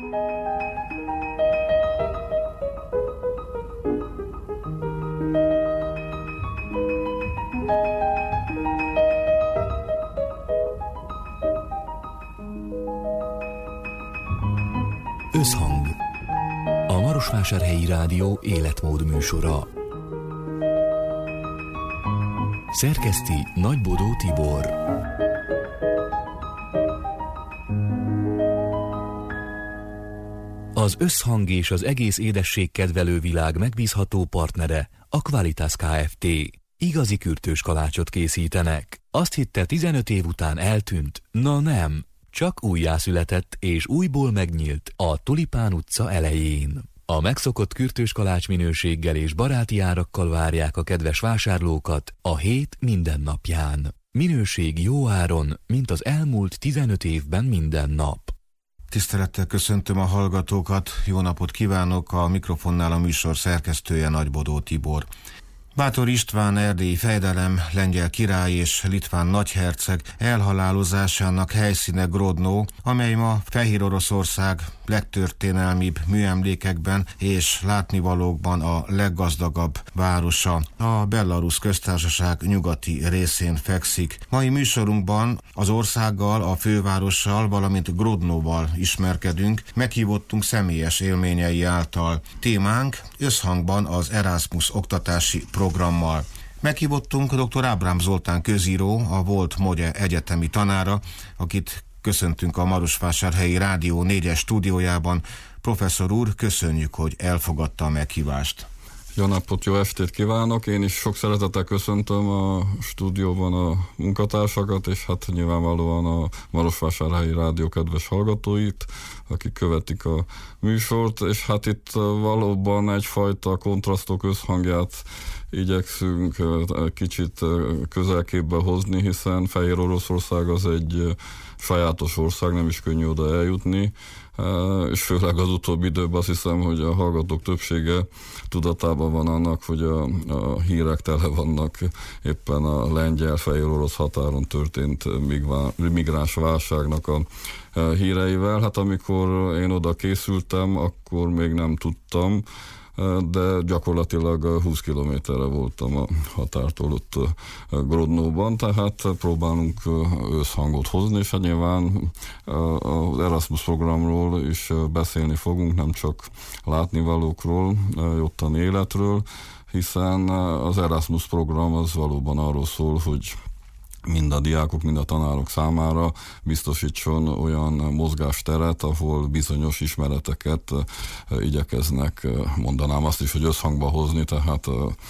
Összhang. A Marosvásárhelyi Rádió életmód műsora. Szerkeszti Nagybodó Tibor. Az Összhang és az egész édességkedvelő világ megbízható partnere a Qualitas Kft. Igazi kürtős kalácsot készítenek. Azt hitte, 15 év után eltűnt. Na nem, csak újjászületett és újból megnyílt a Tulipán utca elején. A megszokott kürtős kalács minőséggel és baráti árakkal várják a kedves vásárlókat a hét minden napján. Minőség jó áron, mint az elmúlt 15 évben minden nap. Tisztelettel köszöntöm a hallgatókat, jó napot kívánok, a mikrofonnál a műsor szerkesztője Nagybodó Tibor. Bátor István erdélyi fejdelem, lengyel király és litván nagyherceg elhalálozásának helyszíne Grodno, amely ma Fehér Oroszország legtörténelmibb műemlékekben és látnivalókban a leggazdagabb városa. A Belarus köztársaság nyugati részén fekszik. Mai műsorunkban az országgal, a fővárossal, valamint Grodnoval ismerkedünk, meghívottunk személyes élményei által. Témánk összhangban az Erasmus oktatási programmal. Meghívottunk dr. Ábrám Zoltán közíró, a volt Mogye egyetemi tanára, akit köszöntünk a Marosvásárhelyi Rádió 4-es stúdiójában. Professzor úr, köszönjük, hogy elfogadta a meghívást. Jó napot, jó estét kívánok! Én is sok szeretettel köszöntöm a stúdióban a munkatársakat, és hát nyilvánvalóan a Marosvásárhelyi Rádió kedves hallgatóit, akik követik a műsort, és hát itt valóban egyfajta kontrasztok összhangját igyekszünk kicsit közelképbe hozni, hiszen Fehér Oroszország az egy sajátos ország, nem is könnyű oda eljutni, és főleg az utóbbi időben azt hiszem, hogy a hallgatók többsége tudatában van annak, hogy a hírek tele vannak éppen a lengyel-fehér-orosz határon történt migráns válságnak a híreivel. Hát amikor én oda készültem, akkor még nem tudtam, de gyakorlatilag 20 kilométerre voltam a határtól ott Grodnóban, tehát próbálunk összhangot hozni, és hát nyilván az Erasmus programról is beszélni fogunk, nem csak látnivalókról, ottani életről, hiszen az Erasmus program az valóban arról szól, hogy mind a diákok, mind a tanárok számára biztosítson olyan mozgásteret, ahol bizonyos ismereteket igyekeznek, mondanám azt is, hogy összhangba hozni, tehát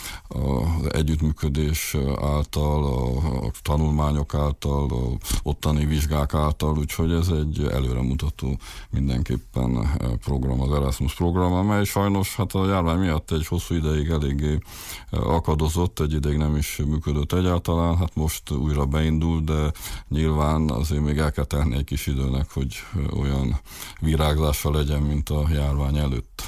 az együttműködés által, a tanulmányok által, a ottani vizsgák által, úgyhogy ez egy előremutató mindenképpen program, az Erasmus program, amely sajnos hát a járvány miatt egy hosszú ideig eléggé akadozott, egy ideig nem is működött egyáltalán, hát most újra beindul, de nyilván azért még el kell tenni egy kis időnek, hogy olyan virágzása legyen, mint a járvány előtt.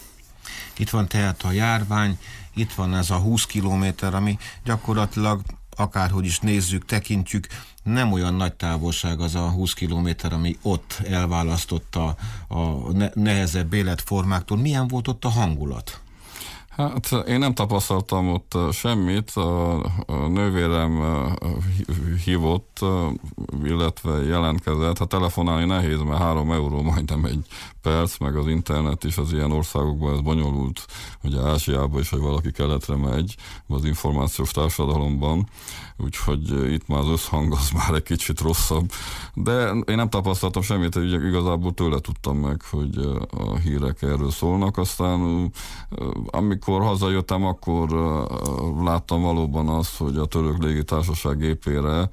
Itt van tehát a járvány, itt van ez a 20 kilométer, ami gyakorlatilag akárhogy is nézzük, tekintjük, nem olyan nagy távolság az a 20 kilométer, ami ott elválasztotta a nehezebb életformáktól. Milyen volt ott a hangulat? Hát én nem tapasztaltam ott semmit, a nővérem hívott, illetve jelentkezett, hát telefonálni nehéz, mert 3 euró majdnem egy perc, meg az internet is az ilyen országokban ez bonyolult, ugye Ázsiában is, hogy valaki keletre megy, az információs társadalomban, úgyhogy itt már az összhang az már egy kicsit rosszabb, de én nem tapasztaltam semmit, hogy igazából tőle tudtam meg, hogy a hírek erről szólnak, aztán amikor hazajöttem, akkor láttam valóban azt, hogy a török légitársaság gépére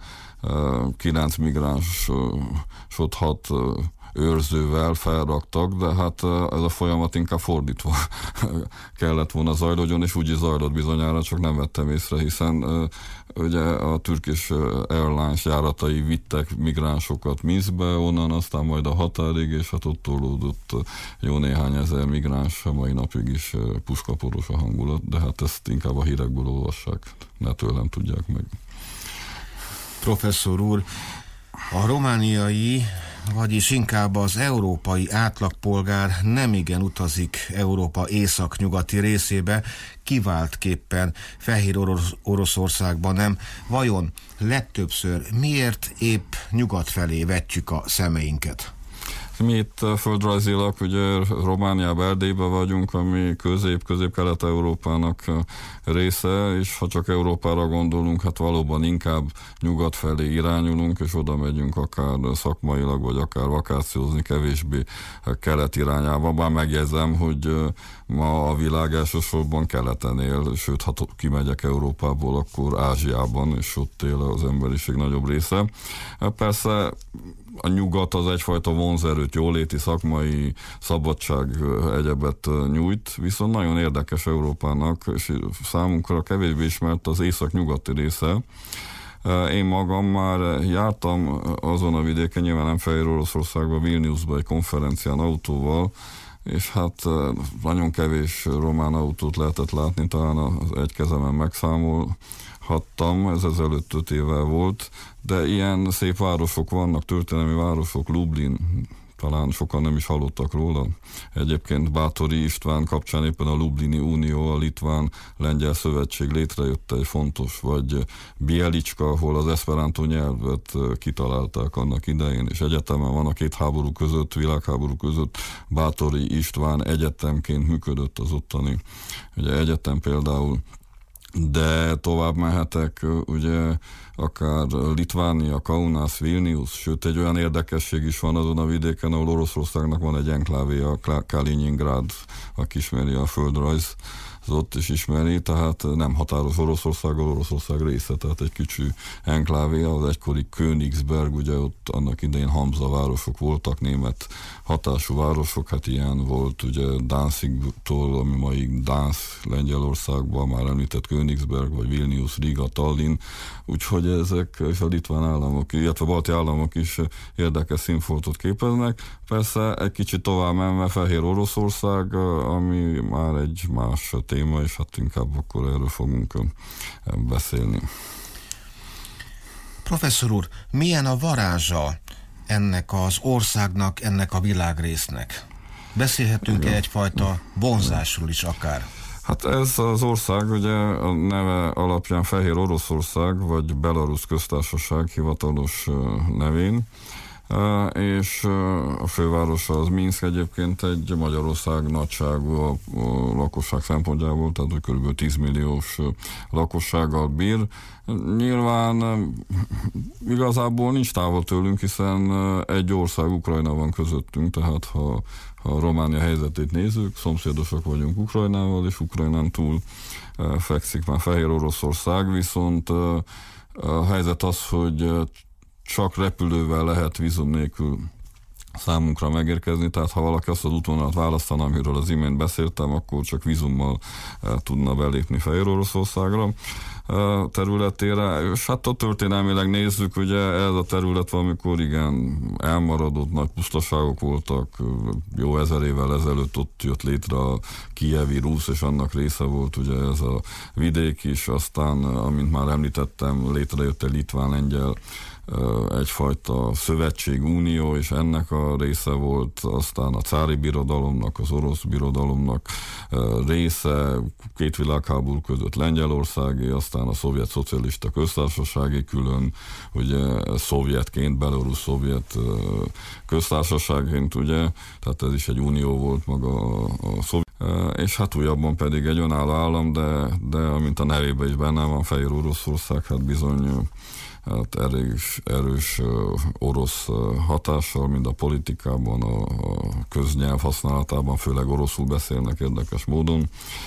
9 migráns 6 őrzővel felraktak, de hát ez a folyamat inkább fordítva kellett volna zajlódjon, és úgy is zajlott bizonyára, csak nem vettem észre, hiszen ugye a Turkish Airlines járatai vittek migránsokat Minszbe, onnan aztán majd a határig, és hát ott tolódott jó néhány ezer migráns, mai napig is puskaporos a hangulat, de hát ezt inkább a hírekből olvassák, ne tőlem tudják meg. Professzor úr, a romániai vagyis inkább az európai átlagpolgár nemigen utazik Európa északnyugati részébe, kiváltképpen Fehér Oroszországban nem. Vajon legtöbbször miért épp nyugat felé vetjük a szemeinket? Mi itt földrajzilag ugye Romániában, Erdélyben vagyunk, ami közép-kelet-európának része, és ha csak Európára gondolunk, hát valóban inkább nyugat felé irányulunk, és oda megyünk akár szakmailag, vagy akár vakációzni, kevésbé kelet irányába. Bár megjegyzem, hogy ma a világ elsősorban keleten él, sőt, ha kimegyek Európából, akkor Ázsiában, és ott él az emberiség nagyobb része. Persze a nyugat az egyfajta vonzerőt, jóléti, szakmai szabadság egyebet nyújt, viszont nagyon érdekes Európának, és számunkra kevésbé ismert az észak-nyugati része. Én magam már jártam azon a vidéken, nyilván nem Fehér Oroszországban, Vilniusban egy konferencián autóval, és hát nagyon kevés román autót lehetett látni, talán az egy kezemen megszámolhattam, ez ezelőtt 5 évvel volt, de ilyen szép városok vannak, történelmi városok, Lublin, talán sokan nem is hallottak róla. Egyébként Báthori István kapcsán éppen a Lublini Unió, a Litván-Lengyel Szövetség létrejött egy fontos, vagy Bielicska, ahol az eszperantó nyelvet kitalálták annak idején, és egyetemen van a két háború között, világháború között Báthori István egyetemként működött az ottani ugye egyetem például. De tovább mehetek, ugye akár Litvánia, Kaunas, Vilnius, sőt egy olyan érdekesség is van azon a vidéken, ahol Oroszországnak van egy enklávéja, Kaliningrád, aki ismeri a földrajz, az ott is ismeri, tehát nem határos Oroszországgal, Oroszország része, tehát egy kicsi enklávéja, az egykori Königsberg, ugye ott annak idején Hamza városok voltak, német hatású városok, hát ilyen volt ugye Danzigtól, ami mai Danz Lengyelországban, már említett Königsberg, vagy Vilnius, Riga, Tallinn, úgyhogy ezek és a litván államok, illetve a balti államok is érdekes színfoltot képeznek. Persze egy kicsit tovább menve Fehér Oroszország, ami már egy más téma, és hát inkább akkor erről fogunk beszélni. Professzor úr, milyen a varázsa ennek az országnak, ennek a világrésznek? Beszélhetünk-e egyfajta vonzásról is akár? Hát ez az ország ugye a neve alapján Fehér Oroszország, vagy Belarusz köztársaság hivatalos nevén, és a fővárosa az Minszk, egyébként egy Magyarország nagyságú a lakosság szempontjából, tehát hogy kb. 10 milliós lakossággal bír. Nyilván igazából nincs távol tőlünk, hiszen egy ország, Ukrajna van közöttünk, tehát ha a Románia helyzetét nézzük, szomszédosak vagyunk Ukrajnával, és Ukrajnán túl fekszik már Fehér Oroszország, viszont a helyzet az, hogy csak repülővel lehet vízum nélkül számunkra megérkezni, tehát ha valaki azt az útvonalat választana, amiről az imént beszéltem, akkor csak vízummal tudna belépni Fehér Oroszországra területére. És hát ott történelmileg nézzük, ugye ez a terület valamikor igen elmaradott, nagy pusztaságok voltak, jó 1000 évvel ezelőtt ott jött létre a Kijevi Rusz, és annak része volt ugye ez a vidék is, aztán, amint már említettem, létrejött egy litván-lengyel egyfajta szövetségunió, és ennek a része volt, aztán a cári birodalomnak, az orosz birodalomnak része, 2 világháború között Lengyelországé, aztán a szovjet szocialista köztársaságé külön, ugye szovjetként, belorusz szovjet köztársaságként, ugye, tehát ez is egy unió volt maga a szovjet, és hát újabban pedig egy önálló állam, de amint a nevében is benne van, Fehér Oroszország, hát bizony hát erős orosz hatással, mind a politikában, a köznyelv használatában, főleg oroszul beszélnek érdekes módon.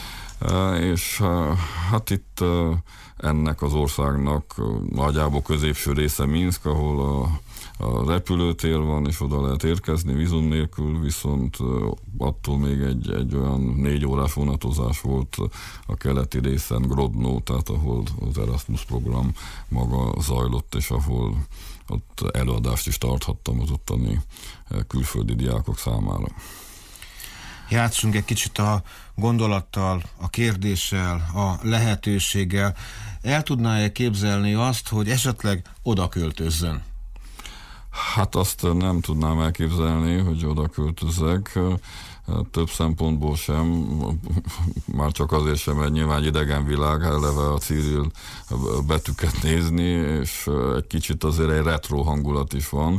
És hát itt ennek az országnak nagyjából középső része Minszk, ahol a repülőtér van, és oda lehet érkezni vízum nélkül, viszont attól még egy olyan 4 órás vonatozás volt a keleti részen, Grodno, tehát ahol az Erasmus program maga zajlott, és ahol ott előadást is tarthattam az ottani külföldi diákok számára. Játszunk egy kicsit a gondolattal, a kérdéssel, a lehetőséggel. El tudná-e képzelni azt, hogy esetleg oda költözzön? Hát azt nem tudnám elképzelni, hogy oda költözzek. Több szempontból sem, már csak azért sem, mert nyilván idegen világ, eleve a Cyril betűket nézni, és egy kicsit azért egy retro hangulat is van.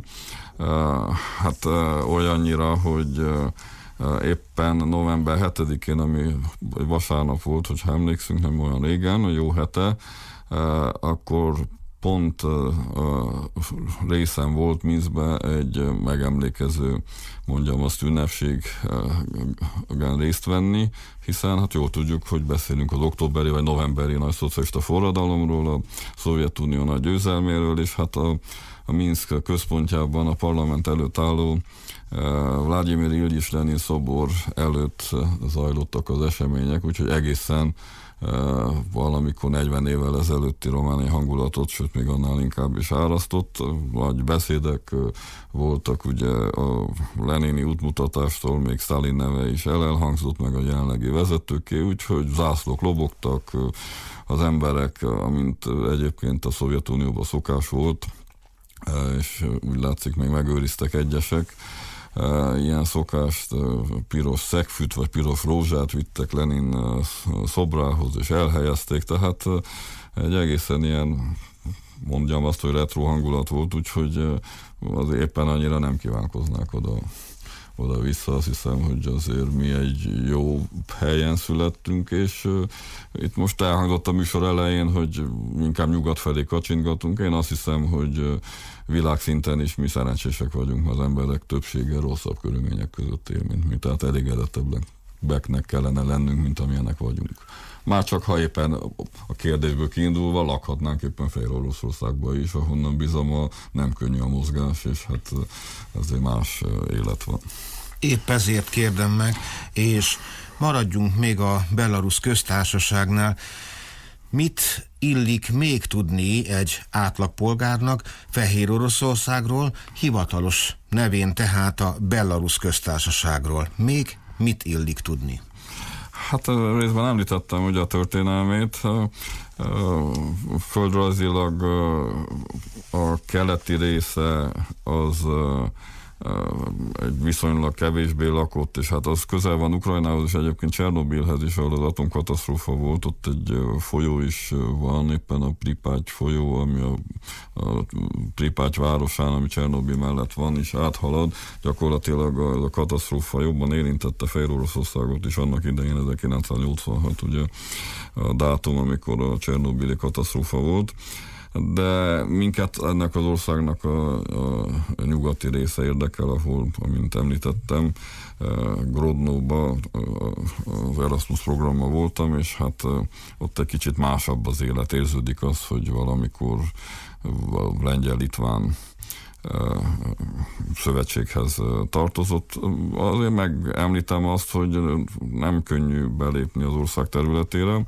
Hát olyannyira, hogy éppen november 7-én, ami vasárnap volt, hogyha emlékszünk, nem olyan régen, a jó hete, akkor pont részem volt Minszbe egy megemlékező, mondjam azt, ünnepségen részt venni, hiszen hát jól tudjuk, hogy beszélünk az októberi vagy novemberi nagy szocialista forradalomról, a Szovjetunió nagy győzelméről, és hát a Minszk központjában a parlament előtt álló Vladimir Iljis Lenin szobor előtt zajlottak az események, úgyhogy egészen valamikor 40 évvel ezelőtti romániai hangulatot, sőt még annál inkább is árasztott. Nagy beszédek voltak, ugye a lenini útmutatástól még Sztálin neve is elhangzott, meg a jelenlegi vezetőké, úgyhogy zászlók lobogtak, az emberek, amint egyébként a Szovjetunióban szokás volt, és úgy látszik még megőriztek egyesek, ilyen szokást, piros szegfűt vagy piros rózsát vittek Lenin szobrához és elhelyezték, tehát egy egészen ilyen, mondjam azt, hogy retro hangulat volt, úgyhogy az éppen annyira nem kívánkoznák oda-vissza. Azt hiszem, hogy azért mi egy jó helyen születtünk, és itt most elhangzott a műsor elején, hogy inkább nyugat felé kacsingatunk. Én azt hiszem, hogy világszinten is mi szerencsések vagyunk, az emberek többsége rosszabb körülmények között él, mint mi, tehát elégedettebbeknek kellene lennünk, mint amilyenek vagyunk. Már csak ha éppen a kérdésből kiindulva lakhatnánk éppen Fehér Oroszországba is, ahonnan bizony nem könnyű a mozgás, és hát ezért más élet van. Épp ezért kérdem meg, és maradjunk még a Belarus köztársaságnál. Mit illik még tudni egy átlagpolgárnak Fehér Oroszországról, hivatalos nevén tehát a Belarus köztársaságról? Még mit illik tudni? Hát részben említettem ugye a történelmét. Földrajzilag a keleti része az egy viszonylag kevésbé lakott, és hát az közel van Ukrajnához, és egyébként Csernobilhez is, ahol az atomkatasztrófa volt, ott egy folyó is van, éppen a Pripáty folyó, ami a Pripáty városán, ami Csernobil mellett van, és áthalad. Gyakorlatilag a katasztrófa jobban érintette Fehér Oroszországot is, annak idején 1986 ugye a dátum, amikor a csernobili katasztrófa volt. De minket ennek az országnak a nyugati része érdekel, ahol, amint említettem, Grodnóban az Erasmus programmal voltam, és hát ott egy kicsit másabb az élet. Érződik az, hogy valamikor a lengyel-litván szövetséghez tartozott. Azért megemlítem azt, hogy nem könnyű belépni az ország területére.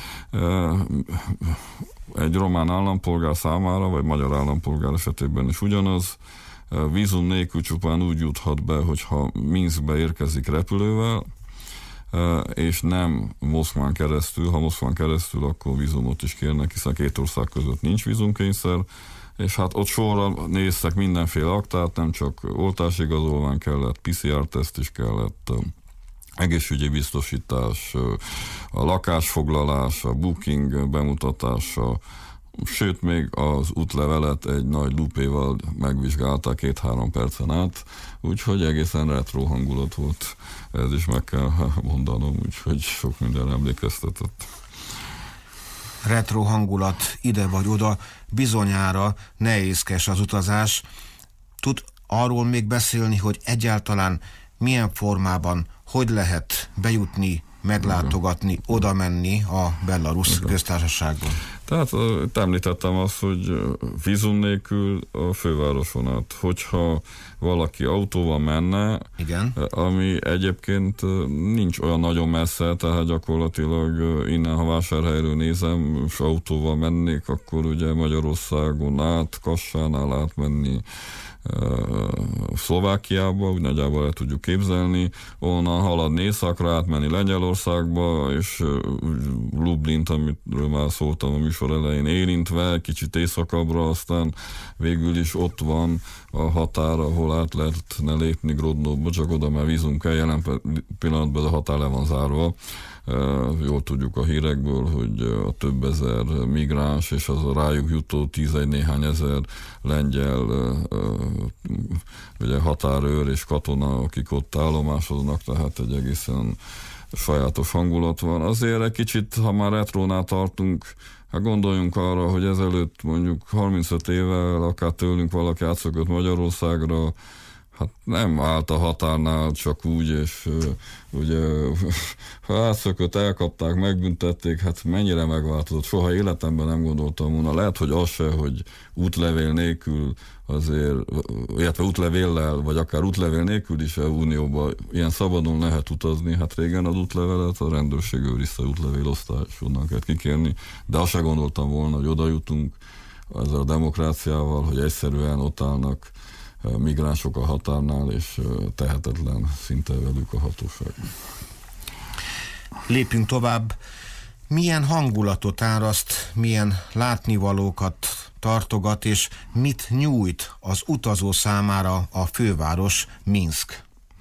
Egy román állampolgár számára, vagy magyar állampolgár esetében is ugyanaz, vízum nélkül csupán úgy juthat be, hogyha Minszkbe érkezik repülővel, és nem Moszkván keresztül. Ha Moszkván keresztül, akkor vízumot is kérnek, hiszen két ország között nincs vízumkényszer, és hát ott sorra néztek mindenféle aktát, nem csak oltásigazolvány kellett, PCR-teszt is kellett, egészségügyi biztosítás, a lakásfoglalás, a booking bemutatása, sőt még az útlevelet egy nagy lupéval megvizsgálták 2-3 percen át, úgyhogy egészen retro hangulat volt, ez is meg kell mondanom, úgyhogy sok minden emlékeztetett. Retro hangulat ide vagy oda, bizonyára nehézkes az utazás. Tud arról még beszélni, hogy egyáltalán milyen formában, hogy lehet bejutni, meglátogatni, oda menni a Belarus köztársaságban? Tehát említettem azt, hogy vízum nélkül a fővároson át. Hogyha valaki autóval menne, igen, ami egyébként nincs olyan nagyon messze, tehát gyakorlatilag innen, ha Vásárhelyről nézem, és autóval mennék, akkor ugye Magyarországon át, Kassánál átmenni Szlovákiába, úgy nagyjából el tudjuk képzelni, onnan haladni északra, átmenni Lengyelországba, és Lublint, amiről már szóltam a műsor elején, érintve, kicsit északabbra, aztán végül is ott van a határ, ahol át lehetne lépni Grodnóba, csak oda már vízum kell, jelen pillanatban a határ le van zárva. Jól tudjuk a hírekből, hogy a több ezer migráns és az a rájuk jutó 11 néhány ezer lengyel ugye határőr és katona, akik ott állomásoznak, tehát egy egészen sajátos hangulat van. Azért egy kicsit, ha már retrónál tartunk, hát gondoljunk arra, hogy ezelőtt mondjuk 35 évvel akár tőlünk valaki átszökött Magyarországra, hát nem állt a határnál csak úgy, és ugye ha átszökött, elkapták, megbüntették, hát mennyire megváltozott. Soha életemben nem gondoltam volna. Lehet, hogy az se, hogy útlevél nélkül azért, illetve útlevéllel, vagy akár útlevél nélkül is a Unióba ilyen szabadon lehet utazni. Hát régen az útlevelet a rendőrség őrizte, útlevélosztály, és onnan kell kikérni. De azt se gondoltam volna, hogy oda jutunk ezzel a demokráciával, hogy egyszerűen ott állnak migránsok a határnál, és tehetetlen szinte velük a hatóság. Lépjünk tovább. Milyen hangulatot áraszt, milyen látnivalókat tartogat, és mit nyújt az utazó számára a főváros, Minszk?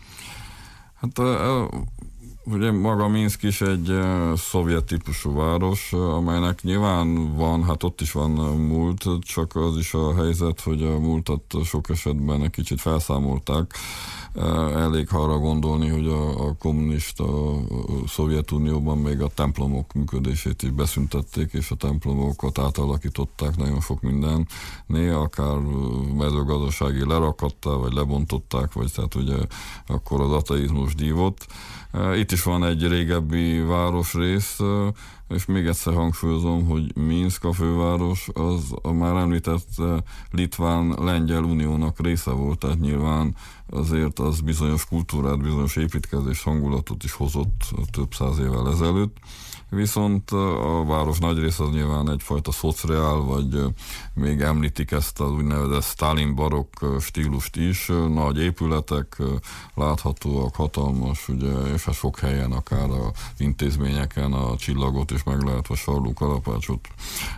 Hát ugye maga Minszk is egy szovjet típusú város, amelynek nyilván van, hát ott is van múlt, csak az is a helyzet, hogy a múltat sok esetben egy kicsit felszámolták. Elég arra gondolni, hogy a kommunista Szovjetunióban még a templomok működését is beszüntették, és a templomokat átalakították nagyon sok mindennél, akár mezőgazdasági lerakatták, vagy lebontották, vagy tehát ugye akkor az ateizmus dívott. Itt is van egy régebbi városrész, és még egyszer hangsúlyozom, hogy Minszk, a főváros, az a már említett Litván-Lengyel uniónak része volt, tehát nyilván azért az bizonyos kultúrát, bizonyos építkezés hangulatot is hozott több száz évvel ezelőtt. Viszont a város nagy része az nyilván egyfajta szociál, vagy még említik ezt az úgynevezett Stalin barokk stílust is. Nagy épületek láthatóak, hatalmas, ugye, és sok helyen, akár az intézményeken a csillagot is meg lehet, vagy Sarló kalapácsot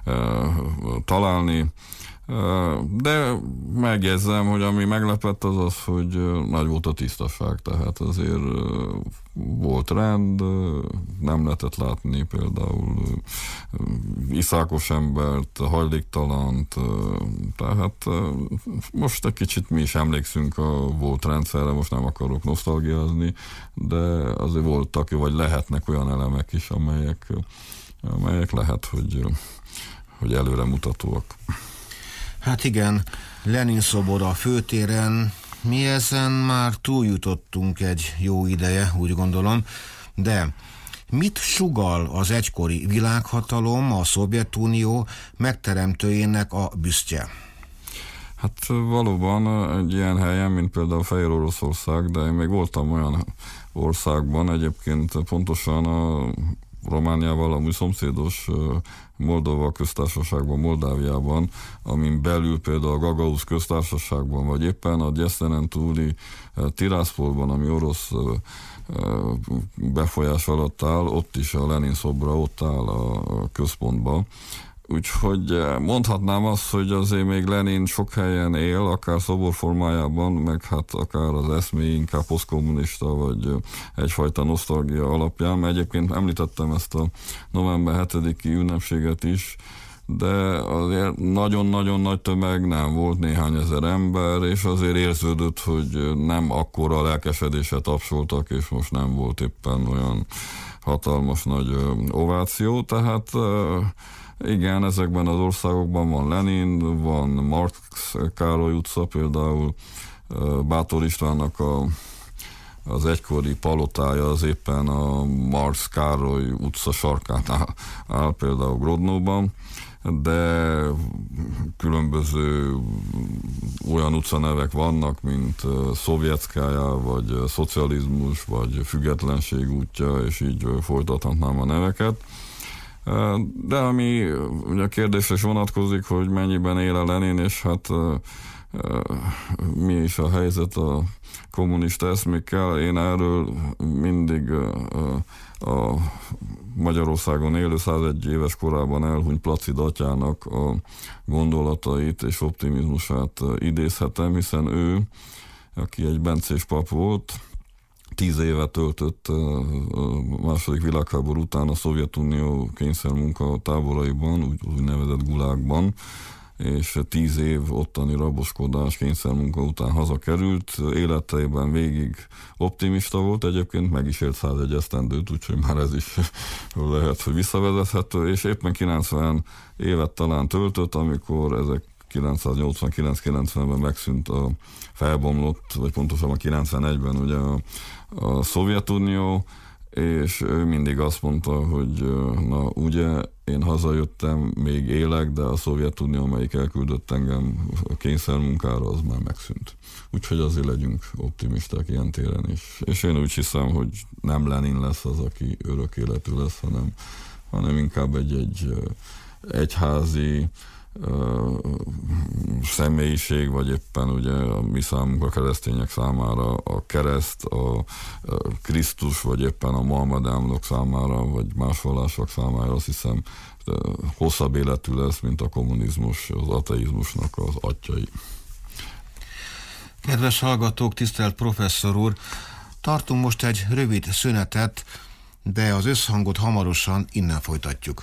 találni. De megjegyzem, hogy ami meglepett az az, hogy nagy volt a tisztaság, tehát azért volt rend, nem lehetett látni például iszákos embert, hajléktalant, tehát most egy kicsit mi is emlékszünk a volt rendszerre, most nem akarok nosztalgiázni, de azért voltak, vagy lehetnek olyan elemek is, amelyek lehet, hogy előremutatóak. Hát igen, Lenin szobor a főtéren, mi ezen már túljutottunk egy jó ideje, úgy gondolom, de mit sugall az egykori világhatalom, a Szovjetunió megteremtőjének a büsztje? Hát valóban egy ilyen helyen, mint például Fehér Oroszország, de én még voltam olyan országban, egyébként pontosan a Romániával, a szomszédos Moldova köztársaságban, Moldáviában, amin belül például a Gagauz köztársaságban, vagy éppen a Djesztenen túli Tirászpolban, ami orosz befolyás alatt áll, ott is a Lenin szobra ott áll a központban. Úgyhogy mondhatnám azt, hogy azért még Lenin sok helyen él, akár szobor formájában, meg hát akár az eszmély inkább posztkommunista, vagy egyfajta nosztalgia alapján. Egyébként említettem ezt a november 7-i ünnepséget is, de azért nagyon-nagyon nagy tömeg nem volt, néhány ezer ember, és azért érződött, hogy nem akkora lelkesedéssel tapsoltak, és most nem volt éppen olyan hatalmas nagy ováció, tehát igen, ezekben az országokban van Lenin, van Marx Károly utca, például Bátor Istvánnak az egykori palotája az éppen a Marx Károly utca sarkán áll például Grodnóban, de különböző olyan utcanevek vannak, mint Szovjetszkája, vagy szocializmus, vagy függetlenség útja, és így folytathatnám a neveket. De ami ugye a kérdésre is vonatkozik, hogy mennyiben él a Lenin, és hát mi is a helyzet a kommunista eszmékkel. Én erről mindig a Magyarországon élő 101 éves korában elhunyt Placid atyának a gondolatait és optimizmusát idézhetem, hiszen ő, aki egy bencés pap volt, 10 évet töltött a második világháború után a Szovjetunió kényszermunka táboraiban, úgynevezett gulágban, és 10 év ottani raboskodás, kényszermunka után hazakerült. Életeiben végig optimista volt, egyébként meg is élt 101 esztendőt, úgyhogy már ez is lehet, hogy visszavezethető, és éppen 90 évet talán töltött, amikor 1989-90-ben megszűnt a felbomlott, vagy pontosabban 91-ben ugye a Szovjetunió, és ő mindig azt mondta, hogy na ugye én hazajöttem, még élek, de a Szovjetunió, amelyik elküldött engem a kényszermunkára, az már megszűnt. Úgyhogy azért legyünk optimisták ilyen téren is. És én úgy hiszem, hogy nem Lenin lesz az, aki örök életű lesz, hanem inkább egy egyházi személyiség, vagy éppen ugye a mi számunkra, a keresztények számára a kereszt, a Krisztus, vagy éppen a Mohamedámok számára, vagy más vallások számára, azt hiszem hosszabb életű lesz, mint a kommunizmus, az ateizmusnak az atyai. Kedves hallgatók, tisztelt professzor úr, tartunk most egy rövid szünetet, de az összhangot hamarosan innen folytatjuk.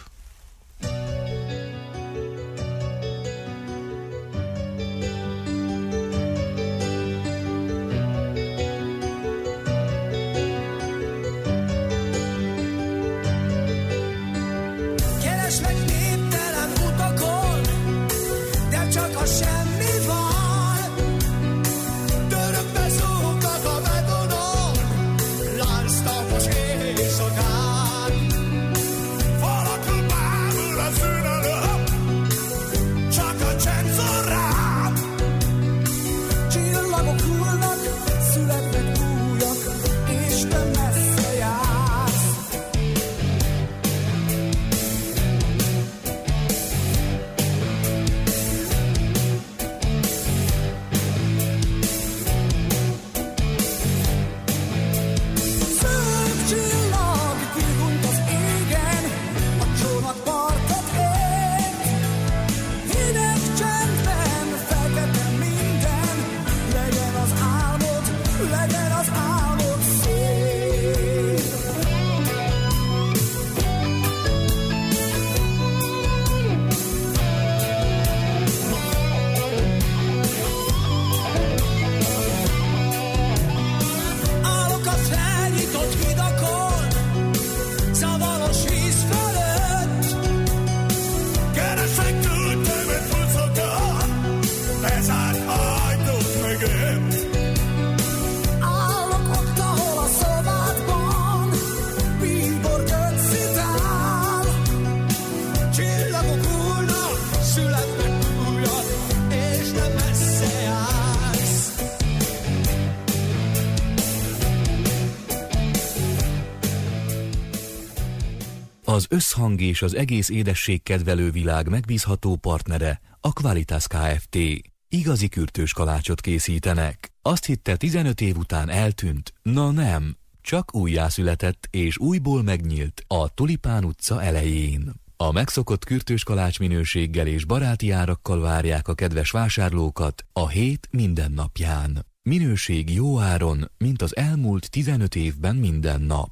Az összhang és az egész édesség kedvelő világ megbízható partnere a Qualitas Kft. Igazi kürtős kalácsot készítenek. Azt hitte 15 év után eltűnt, na nem, csak újjászületett és újból megnyílt a Tulipán utca elején. A megszokott kürtős kalács minőséggel és baráti árakkal várják a kedves vásárlókat a hét minden napján. Minőség jó áron, mint az elmúlt 15 évben minden nap.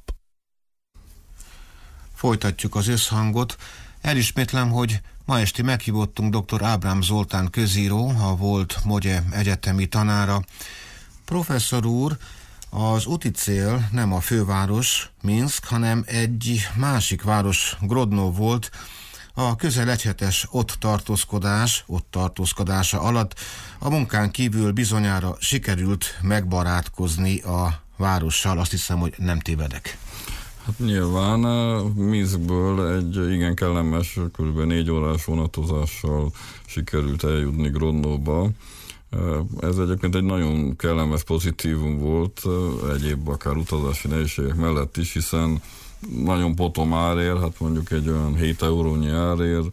Folytatjuk az összhangot. Elismétlem, hogy ma esti meghívottunk dr. Ábrám Zoltán közíró, a volt Mogye egyetemi tanára. Professzor úr, az úti cél nem a főváros, Minszk, hanem egy másik város, Grodno volt. A közel egyhetes ott tartózkodása alatt a munkán kívül bizonyára sikerült megbarátkozni a várossal. Azt hiszem, hogy nem tévedek. Hát nyilván Minszkből egy igen kellemes, kb. 4 órás vonatozással sikerült eljutni Grodnóba. Ez egyébként egy nagyon kellemes pozitívum volt, egyéb akár utazási nehézségek mellett is, hiszen nagyon potom árér, hát mondjuk egy olyan 7 eurónyi árér,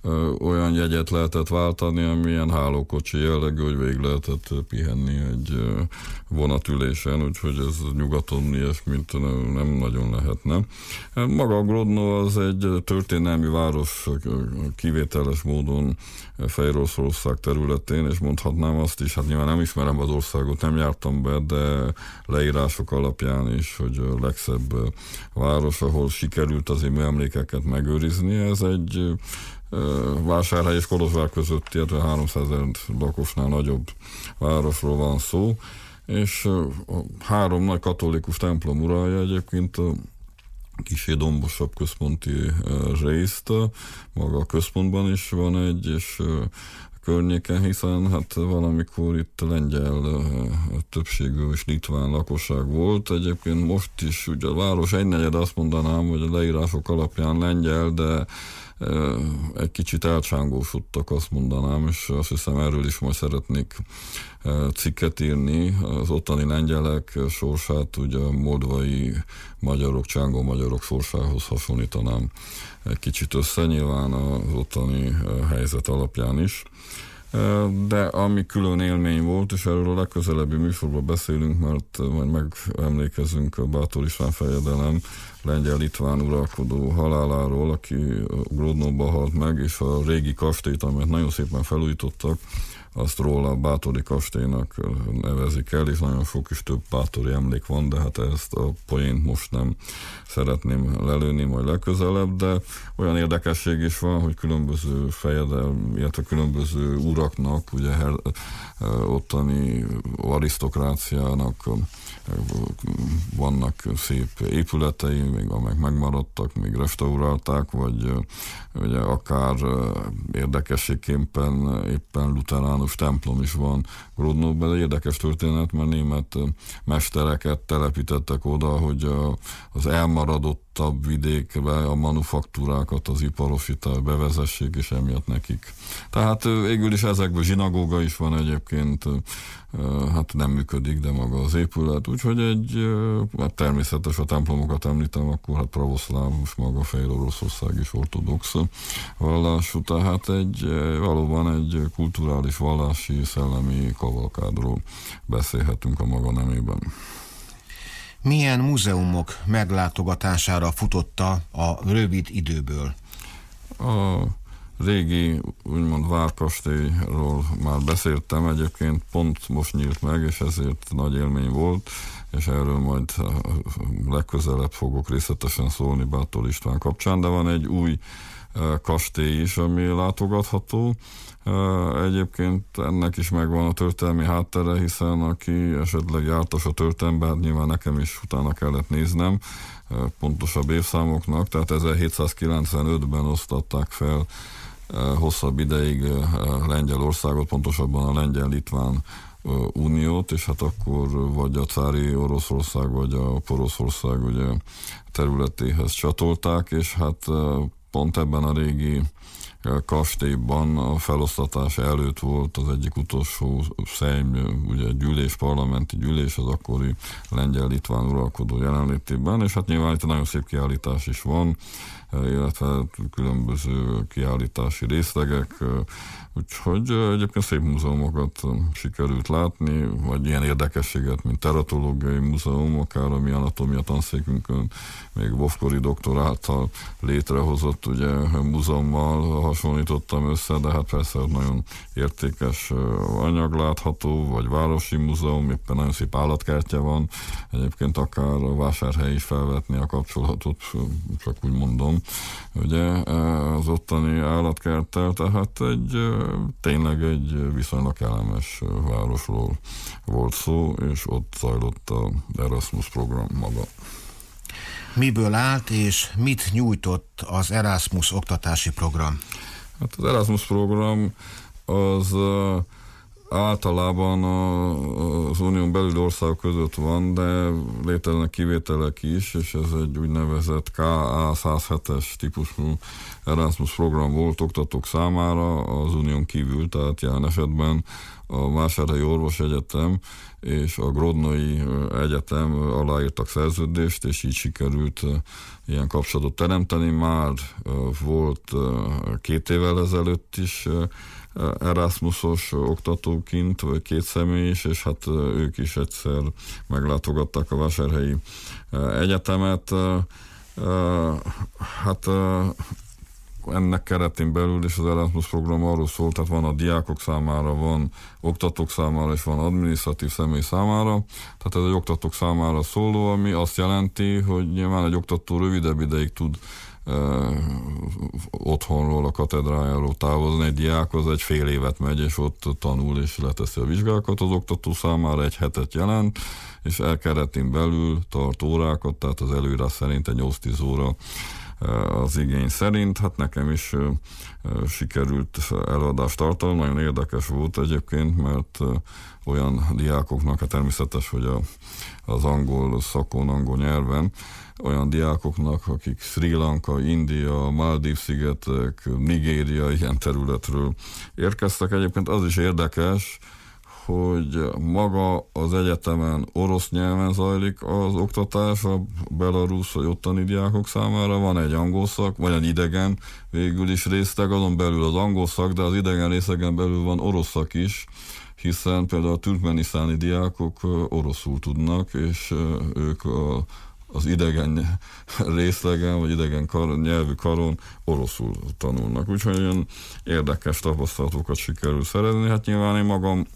olyan jegyet lehetett váltani, amilyen hálókocsi jellegű, hogy végig lehetett pihenni egy vonatülésen, úgyhogy ez nyugaton ilyesmit nem nagyon lehetne. Maga Grodno az egy történelmi város, kivételes módon Fejér-Oroszország területén, és mondhatnám azt is, hát nyilván nem ismerem az országot, nem jártam be, de leírások alapján is, hogy a legszebb város, ahol sikerült az emlékeket megőrizni. Ez egy Vásárhely és Kolozsvár között, illetve 300 000 lakosnál nagyobb városról van szó, és 3 nagy katolikus templom uralja egyébként a kicsi dombosabb központi részt, maga a központban is van egy, és környéken, hiszen hát valamikor itt lengyel többségű és litván lakosság volt. Egyébként most is ugye a város egynegyede, azt mondanám, hogy a leírások alapján lengyel, de egy kicsit elcsángósodtak, azt mondanám, és azt hiszem erről is majd szeretnék cikket írni. Az ottani lengyelek sorsát ugye a moldvai magyarok, csángó magyarok sorsához hasonlítanám egy kicsit össze, nyilván az ottani helyzet alapján is. De ami külön élmény volt, és erről a legközelebbi műsorban beszélünk, mert majd megemlékezünk a Bátor István fejedelem lengyel-litván uralkodó haláláról, aki Grodnóban halt meg, és a régi kastélyt, amit nagyon szépen felújítottak, azt róla a Bátori kastélynak nevezik el, és nagyon sok is több bátori emlék van, de hát ezt a poént most nem szeretném lelőni, majd legközelebb, de olyan érdekesség is van, hogy különböző illetve különböző uraknak, ugye ottani arisztokráciának vannak szép épületei, még amelyek megmaradtak, még restaurálták, vagy ugye akár érdekességképpen éppen luteránus templom is van Grodnóban. Egy érdekes történet, mert német mestereket telepítettek oda, hogy az elmaradottabb vidékbe a manufaktúrákat, az iparosítást bevezessék, és emiatt nekik. Tehát végül is ezekből zsinagóga is van egyébként, hát nem működik, de maga az épület, úgyhogy hát természetes, a templomokat említem, akkor hát pravoszláv, most maga Fejér-Oroszország is ortodox vallású, tehát valóban egy kulturális, vallási, szellemi kavalkádról beszélhetünk a maga nemében. Milyen múzeumok meglátogatására futotta a rövid időből? A régi, úgymond várkastélyról már beszéltem, egyébként pont most nyílt meg, és ezért nagy élmény volt, és erről majd legközelebb fogok részletesen szólni Bátor István kapcsán, de van egy új kastély is, ami látogatható. Egyébként ennek is megvan a történelmi háttere, hiszen aki esetleg jártas a történelemben, hát nyilván nekem is utána kellett néznem pontosabb évszámoknak, tehát 1795-ben osztatták fel hosszabb ideig Lengyelországot, pontosabban a Lengyel-Litván uniót, és hát akkor vagy a cári Oroszország, vagy a Poroszország ugye területéhez csatolták, és hát pont ebben a régi kastélyban a felosztatás előtt volt az egyik utolsó szejm, ugye gyűlés, parlamenti gyűlés az akkori lengyel-litván uralkodó jelenlétében, és hát nyilván itt nagyon szép kiállítás is van, illetve különböző kiállítási részlegek, úgyhogy egyébként szép múzeumokat sikerült látni, vagy ilyen érdekességet, mint teratológiai múzeum, akár a mi anatómia tanszékünkön még Vovkori doktor által létrehozott ugye múzeummal hasonlítottam össze, de hát persze nagyon értékes anyag látható, vagy városi múzeum, éppen nagyon szép állatkertje van, egyébként akár a Vásárhely is felvetni a kapcsolatot, csak úgy mondom, ugye az ottani állatkerttel, tehát tényleg egy viszonylag kellemes városról volt szó, és ott zajlott az Erasmus program maga. Miből állt, és mit nyújtott az Erasmus oktatási program? Hát az Erasmus program az Általában az unión belül országok között van, de léteznek kivételek is, és ez egy úgynevezett KA 107-es típusú Erasmus program volt oktatók számára az unión kívül, tehát jelen esetben a Vásárhelyi Orvosegyetem és a Grodnói Egyetem aláírtak szerződést, és így sikerült ilyen kapcsolatot teremteni. Már volt 2 évvel ezelőtt is Erasmusos oktatóként, vagy 2 személy is, és hát ők is egyszer meglátogatták a Vásárhelyi Egyetemet. Hát ennek keretén belül is az Erasmus program arról szól, tehát van a diákok számára, van oktatók számára, és van adminisztratív személy számára. Tehát ez egy oktatók számára szóló, ami azt jelenti, hogy nyilván egy oktató rövidebb ideig tud otthonról, a katedrájáról távozni, egy diák az egy fél évet megy, és ott tanul, és leteszi a vizsgákat. Az oktató számára egy hetet jelent, és keretén belül tart órákat, tehát az előírás szerint egy 8-10 óra az igény szerint. Hát nekem is sikerült előadást tartani, nagyon érdekes volt egyébként, mert olyan diákoknak, hát természetes, hogy az angol szakon, angol nyelven, olyan diákoknak, akik Sri Lanka, India, Maldív-szigetek, Nigéria, ilyen területről érkeztek. Egyébként az is érdekes, hogy maga az egyetemen orosz nyelven zajlik az oktatás, a belarusz vagy ottani diákok számára. Van egy angol szak, vagy egy idegen végül is részleg, azon belül az angol szak, de az idegen részegen belül van orosz szak is, hiszen például a türkmenisztáni diákok oroszul tudnak, és ők az idegen részlegen, vagy idegen nyelvű karon oroszul tanulnak. Úgyhogy olyan érdekes tapasztalatokat sikerül szerezni. Hát nyilván én magam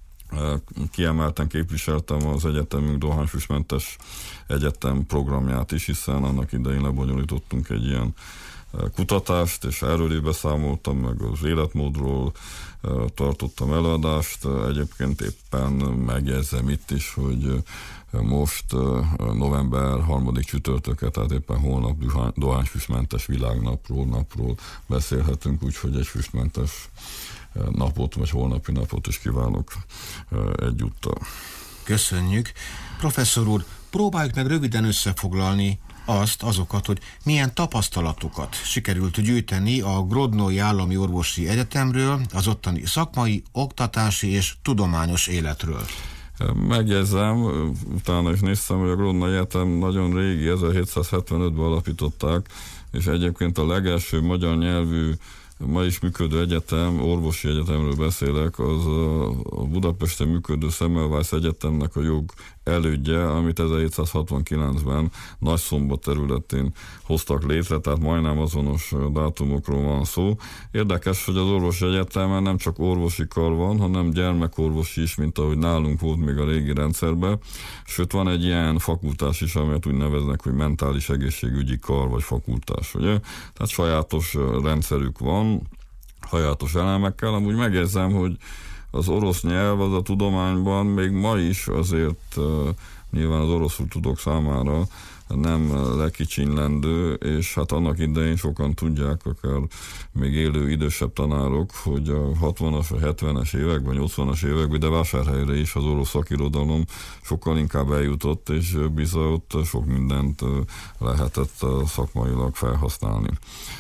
kiemelten képviseltem az egyetemünk dohányfüstmentes egyetem programját is, hiszen annak idején lebonyolítottunk egy ilyen kutatást, és erről is beszámoltam, meg az életmódról tartottam előadást. Egyébként éppen megjegyzem itt is, hogy most november 3. csütörtöke, tehát éppen holnap dohányfüstmentes világnapról beszélhetünk, úgyhogy egy füstmentes napot, vagy holnapi napot is kívánok egyúttal. Köszönjük. Professzor úr, próbáljuk meg röviden összefoglalni azokat, hogy milyen tapasztalatokat sikerült gyűjteni a Grodnói Állami Orvosi Egyetemről, az ottani szakmai, oktatási és tudományos életről. Megjegyzem, utána is néztem, hogy a Grodnói Egyetem nagyon régi, 1775-ben alapították, és egyébként a legelső magyar nyelvű ma is működő egyetem, orvosi egyetemről beszélek, az a Budapesten működő Semmelweis Egyetemnek a jog elődje, amit 1769-ben Nagyszombat területén hoztak létre, tehát majdnem azonos dátumokról van szó. Érdekes, hogy az orvosi egyetemen nem csak orvosi kar van, hanem gyermekorvosi is, mint ahogy nálunk volt még a régi rendszerben. Sőt, van egy ilyen fakultás is, amelyet úgy neveznek, hogy mentális egészségügyi kar vagy fakultás, ugye? Tehát sajátos rendszerük van, sajátos elemekkel. Amúgy megjegyzem, hogy az orosz nyelv az a tudományban még ma is azért nyilván az oroszul tudók számára nem lekicsinylendő, és hát annak idején sokan tudják, akár még élő idősebb tanárok, hogy a 60-as, 70-es években, 80-as években, de Vásárhelyre is az orosz szakirodalom sokkal inkább eljutott, és bizony ott sok mindent lehetett szakmailag felhasználni.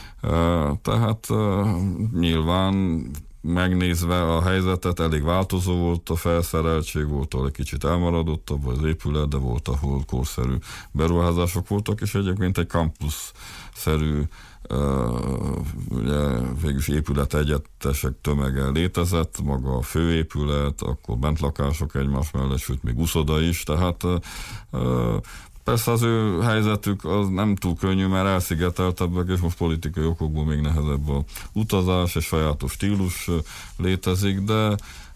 Tehát nyilván megnézve a helyzetet, elég változó volt a felszereltség, volt, ahol egy kicsit elmaradottabb az épület, de volt, ahol korszerű beruházások voltak, és egyébként egy campus-szerű ugye, végülis épület egyetesek tömege létezett, maga a főépület, akkor bentlakások egymás mellett, sőt még uszoda is, tehát persze az ő helyzetük az nem túl könnyű, mert elszigeteltebbek, és most politikai okokból még nehezebb a utazás, és sajátos stílus létezik, de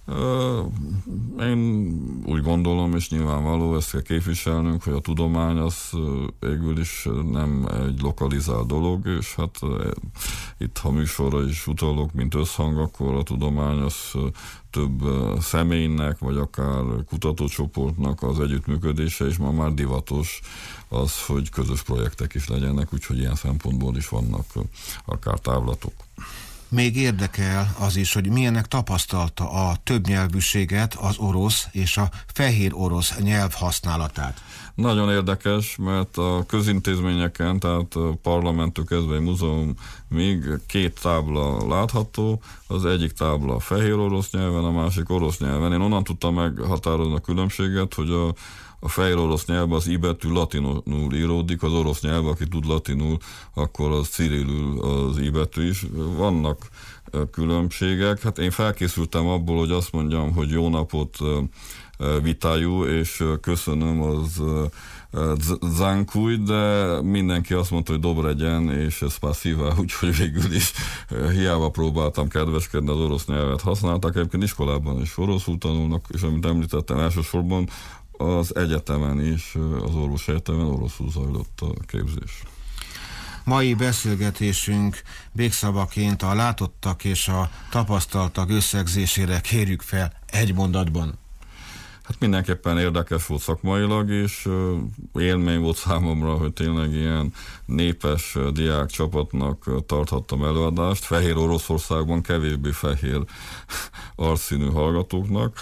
én úgy gondolom, és nyilvánvaló, ezt kell képviselnünk, hogy a tudomány az végül is nem egy lokalizált dolog, és hát itt, ha műsorra is utalok, mint összhang, akkor a tudomány az több személynek, vagy akár kutatócsoportnak az együttműködése, és ma már divatos az, hogy közös projektek is legyenek, úgyhogy ilyen szempontból is vannak akár távlatok. Még érdekel az is, hogy milyennek tapasztalta a többnyelvűséget, az orosz és a fehér orosz nyelv használatát. Nagyon érdekes, mert a közintézményeken, tehát a parlamenttől kezdve egy múzeum még 2 tábla látható, az egyik tábla fehér orosz nyelven, a másik orosz nyelven. Én onnan tudtam meghatározni a különbséget, hogy a fehér orosz nyelv az I betű latinul íródik, az orosz nyelv, aki tud latinul, akkor az cirilül az I betű is. Vannak különbségek. Hát én felkészültem abból, hogy azt mondjam, hogy jó napot Vitájú, és köszönöm az Zankuj, de mindenki azt mondta, hogy Dobregyen, és spasiba, úgyhogy végül is hiába próbáltam kedveskedni, az orosz nyelvet használták. Egyébként iskolában is oroszul tanulnak, és amit említettem, elsősorban az egyetemen is, az orvosegyetemen oroszul zajlott a képzés. Mai beszélgetésünk végszavaként a látottak és a tapasztaltak összegzésére kérjük fel egy mondatban. Hát mindenképpen érdekes volt szakmailag, és élmény volt számomra, hogy tényleg ilyen népes diák csapatnak tarthattam előadást. Fehér Oroszországban kevésbé fehér arcszínű hallgatóknak.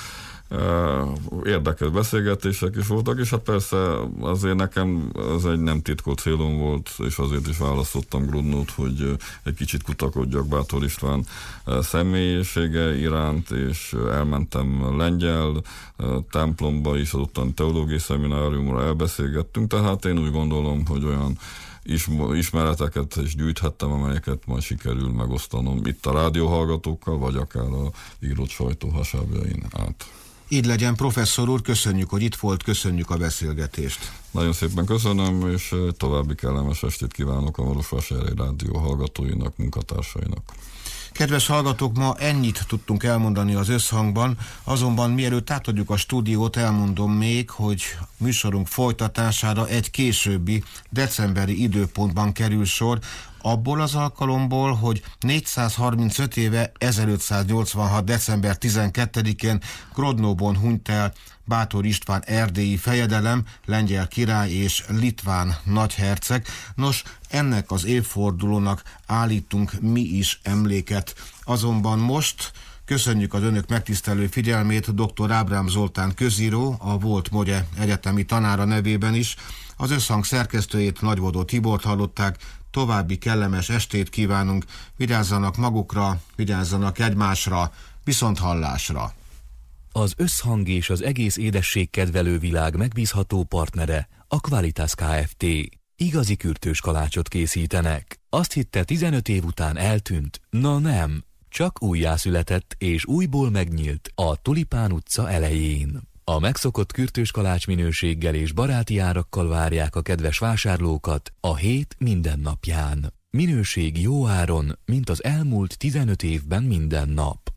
Érdekes beszélgetések is voltak, és hát persze azért nekem ez egy nem titkolt célom volt, és azért is választottam Grodnót, hogy egy kicsit kutakodjak Bátor István személyisége iránt, és elmentem lengyel templomba is, az ottani teológiai szemináriumra elbeszélgettünk, tehát én úgy gondolom, hogy olyan ismereteket is gyűjthettem, amelyeket majd sikerül megosztanom itt a rádióhallgatókkal, vagy akár a írott sajtó hasábjain át. Így legyen, professzor úr, köszönjük, hogy itt volt, köszönjük a beszélgetést. Nagyon szépen köszönöm, és további kellemes estét kívánok a Marosvásárhelyi Rádió hallgatóinak, munkatársainak. Kedves hallgatók, ma ennyit tudtunk elmondani az összhangban, azonban mielőtt átadjuk a stúdiót, elmondom még, hogy műsorunk folytatására egy későbbi decemberi időpontban kerül sor, abból az alkalomból, hogy 435 éve 1586. december 12-én Grodnóban hunyt el Bátor István erdélyi fejedelem, lengyel király és litván nagyherceg. Nos, ennek az évfordulónak állítunk mi is emléket. Azonban most köszönjük az önök megtisztelő figyelmét dr. Ábrám Zoltán közíró, a volt Mogye egyetemi tanára nevében is. Az összhang szerkesztőjét, Nagybodó Tibort hallották. További kellemes estét kívánunk, vigyázzanak magukra, vigyázzanak egymásra, viszonthallásra. Az összhang és az egész édesség kedvelő világ megbízható partnere a Qualitas Kft. Igazi kürtős kalácsot készítenek. Azt hitte 15 év után eltűnt? Na nem, csak újjászületett és újból megnyílt a Tulipán utca elején. A megszokott kürtős kalács minőséggel és baráti árakkal várják a kedves vásárlókat a hét minden napján. Minőség jó áron, mint az elmúlt 15 évben minden nap.